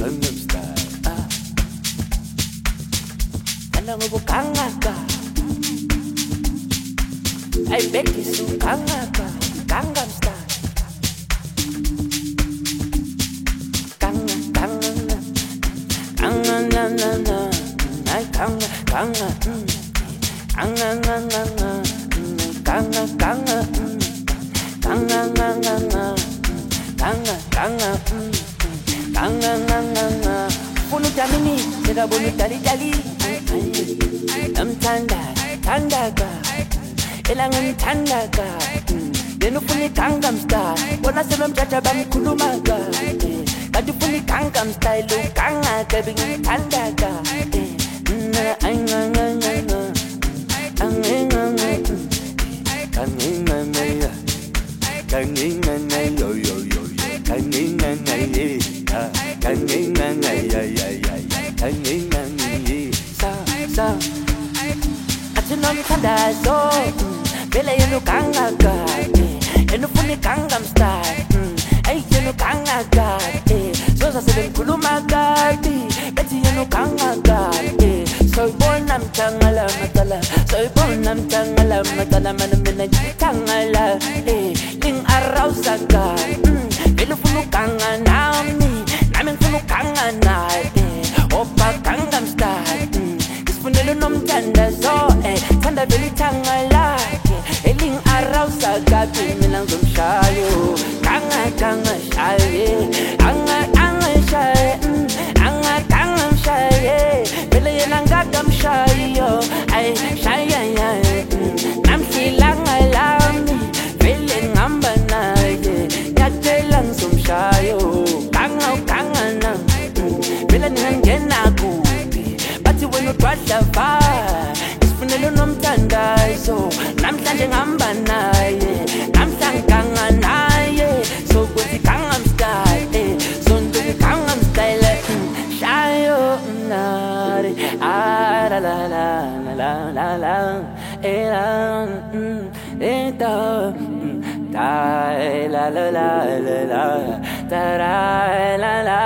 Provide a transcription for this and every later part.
Gangnam Style. Kala ngobu kangaka. I bet you so kangaka. Gangnam Style. Ganga, ganga, ganga, na na na. I ganga, ganga, ganga, ganga, ganga, ganga, ganga, ganga, ganga, ganga, ganga, ganga. Bunu jamini, seda bunu jali jali. Tanda, tandaga, elangan tandaga. Denu funi Gangnam Style, wana selom jaja bami kulumaga. Kadu funi Gangnam Style, lo kanga kabingi tandaga. Anga, anga, anga, anga, anga. Kanina, kanina, yo yo yo yo. Kanina, yeah, kanina, yeah. Kanina, sa. Atinom tanda so. Bela yenu kangaga, yenu funi Gangnam Style. Ay yenu kangaga, so sa seben kulumaga. Beti yenu kangaga. Soy bonam tangala matala, soy bonam tangala matala, manamina tangala, ling araw saga, belu funu kanga nami, namin funu kanga na, opa Gangnam Style, ispunelo nom tanda so, tanda beli tangala, ling araw saga, pimilang sumshayo, kanga shaye, anga shaye, anga shaye. Gam shayo, ay shaya, nam silanga lami, feeling ambana, yatelang sum shayo, kanga na, feeling hangena kubi, but when you try to fight, it's funelo nom tanda so, nam sanjeng ambana, nam sanganga na, so good the Gangnam Style, so do the Gangnam Style, shayo na. Ah la la la la la la, da la la la la, da la la,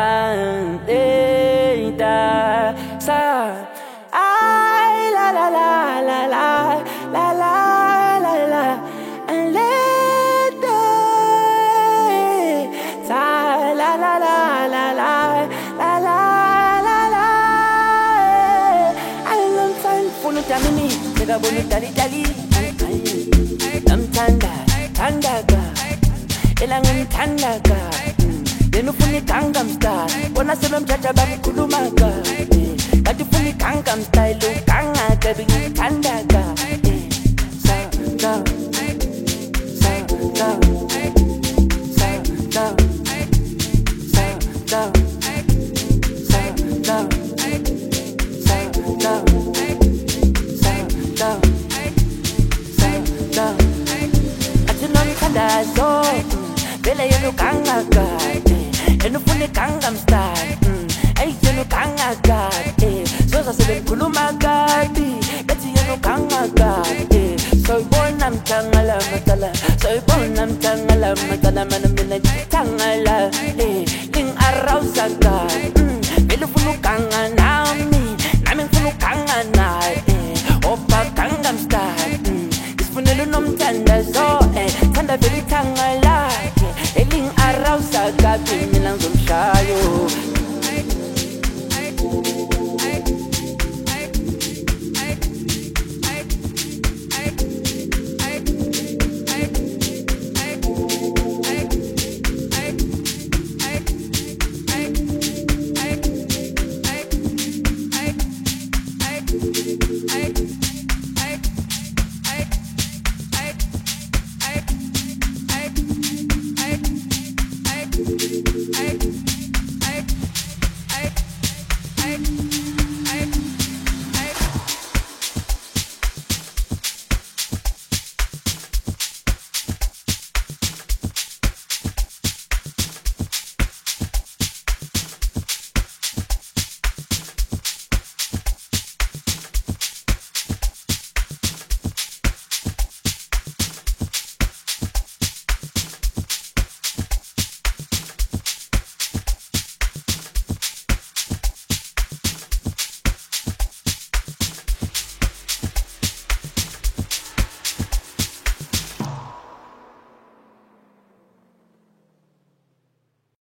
da sa, ay la la la la la la la la la, and let da la la la la la la la. Bunu jamini, seda bunu jali jali. Tandaga, elangan tandaga. Denu funi Gangnam Style, wana selom jaja bami kulumaga. Kadu funi Gangnam Style, lo kanga kabingi tandaga. Sa. Atinom tanda so, bela yenu kangaga, yenu funi Gangnam Style, ay yenu kangaga, so sa seben kulumaga, beti yenu kangaga, soy bonam tangala matala, soy bonam tangala matala, manamina tangala, ling araw saga, belu funu kanga nami, namin funu kanga na, opa Gangnam Style, ispunelo nom tanda so, tanda beli tangala, ling araw saga, pimilang sumshayo.